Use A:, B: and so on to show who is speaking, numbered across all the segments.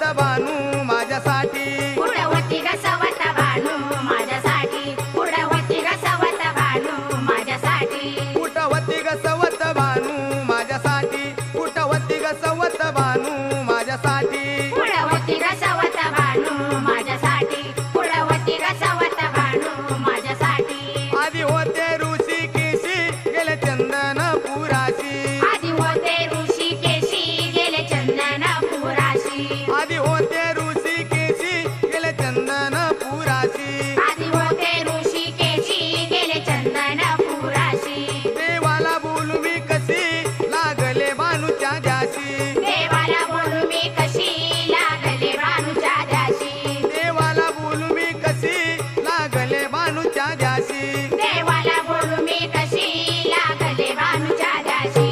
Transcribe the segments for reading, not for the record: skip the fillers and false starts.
A: भानू माझ्यासाठी
B: पुढवती ग सवत भानू माझ्यासाठी पुढवती ग सवत भानू माझ्यासाठी
A: कुठवती ग सवत भानू माझ्यासाठी कुठवती ग सवत भानू माझ्यासाठी
B: पुढवती ग सवत भानू माझ्यासाठी पुढवती ग सवत भानू माझ्यासाठी
A: आधी होते ऋषिकेशी गेले चंदनपुराशी
B: आधी होते ऋषिकेशी गेले चंदनपुराशी
A: आधी होते ऋषिकेशी गेले चंदनपुराशी
B: आधी होते ऋषिकेशी गेले चंदनपुराशी
A: देवाला बोलू मी कशी लागले भानूच्या द्याशी
B: देवाला बोलू मी कशी लागले भानूच्या द्याशी
A: देवाला बोलू मी कशी लागले भानूच्या द्याशी
B: देवाला बोलू मी कशी लागले भानूच्या द्याशी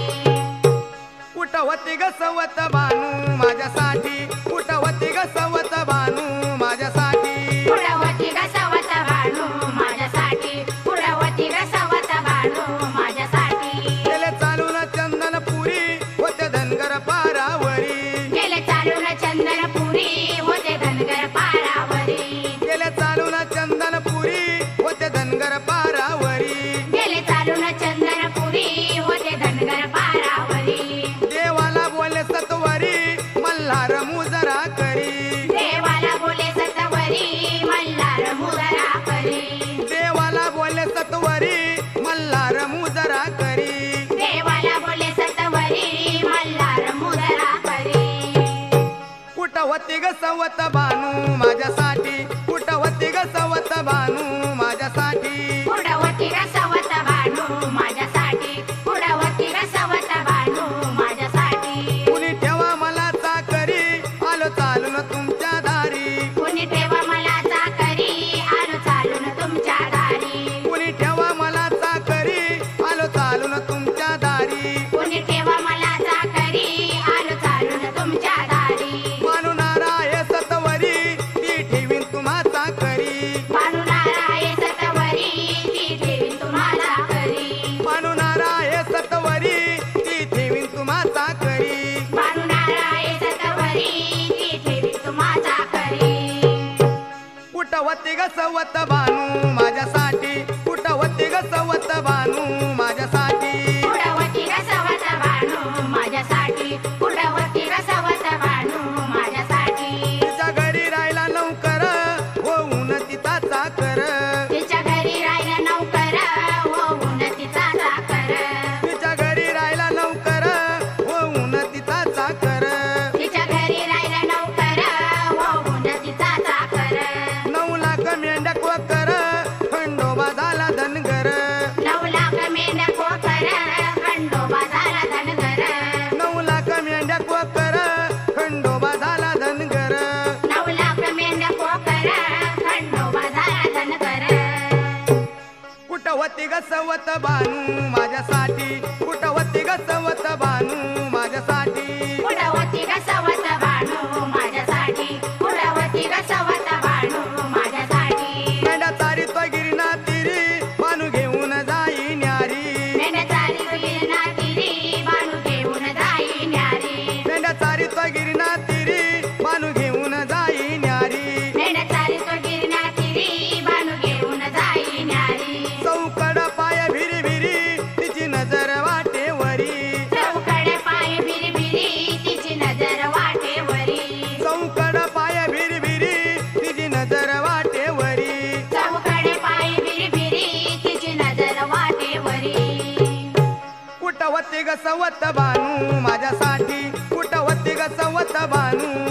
A: कुठवती ग सवत भानू माझ्यासाठी कुठवती ग सवत भानू माझ्यासाठी
B: पुढवती ग सवत भानू माझ्यासाठी पुढवती ग सवत भानू माझ्यासाठी
A: गेले चालून चंदनपुरी होते धनगर पारावरी
B: गेले चालून चंदनपुरी होते धनगर पारावरी
A: गेले चालून चंदनपुरी होते धनगर पारावरी
B: गेले चालून चंदनपुरी होते धनगर पारावरी
A: देवाला बोले सत्वरी मल्हार मुजरा करी
B: देवाला बोले सतवरी मल्हार मुजरा करी
A: देवाला बोले सत्वरी मल्हार मुजरा करी
B: देवाला बोले सतवरी मल्हार मुजरा करी
A: कुठवती ग सवत भानू माझ्यासाठी कुठवती ग सवत भानू माझ्यासाठी
B: पुढवती ग सवत भानू माझ्यासाठी पुढवती ग सवत भानू माझ्यासाठी
A: कुणी ठेवा मला चाकरी आलो चालून तुमच्या दारी
B: कुणी ठेवा मला चाकरी आलो चालून तुमच्या दारी
A: कुणी ठेवा मला चाकरी आलो चालून तुमच्या दारी
B: कुणी ठेवा मला चाकरी आलो चालून तुमच्या दारी
A: मानून आहे सतवरी ती ठेवीन तुम्हा चाकरी
B: मानून आहे सतवरी ती ठेवीन तुम्हाला करी
A: मानून आहे सतवरी ती ठेवीन तुम्हा चाकरी
B: मानून आहे सतवरी ती ठेवीन तुम्हाला करी
A: कुठवती ग सवत भानू माझ्यासाठी कुठवती ग सवत भानू माझ्यासाठी
B: पुढवती ग सवत भानू माझ्यासाठी पुढवती ग सवत भानू माझ्यासाठी
A: तिच्या घरी राहिला नौकर होऊन तिचा चाकर
B: तिच्या घरी राहिला नौकर होऊन तिचा चाकर
A: तिच्या घरी राहिला नौकर होऊन तिचा चाकर
B: तिच्या घरी राहिला नौकर होऊन तिचा चाकर
A: 9 लाख मेंढ्या कोकर खंडोबा झाला धनगर
B: 9 लाख मेंढ्या कोकर खंडोबा झाला धनगर
A: 9 लाख मेंढ्या कोकर खंडोबा झाला धनगर
B: 9 लाख मेंढ्या कोकर खंडोबा झाला धनगर
A: कुठवती ग सवत भानू माझ्यासाठी कुठवती ग सवत भानू माझ्यासाठी
B: पुढवती ग सवत भानू माझ्यासाठी पुढवती ग सवत भानू माझ्यासाठी
A: मेंढ्या चारी तो गिरणा तिरी भानू घेऊन जाई न्यारी
B: मेंढ्या चारी गिरणा तिरी बाणू घेऊन जाई न्यारी
A: मेंढ्या चारी तो गिरणा तिरी भानू घेऊन जाई न्यारी
B: मेंढ्या चारी गिरणा तिरी बाणू घेऊन जाई न्यारी
A: चौकड पाय भिरी भिरी तिची नजर वाटेवरी
B: चौकडे पाय भिरभिरी तिची नजर वाटेवरी
A: चौकड पाय भिरी भिरी तिची नजर वाटेवरी
B: चौकडे पाय भिरभिरी तिची नजर वाटेवरी
A: कुठवती ग सवत भानू माझ्यासाठी कुठवती ग सवत भानू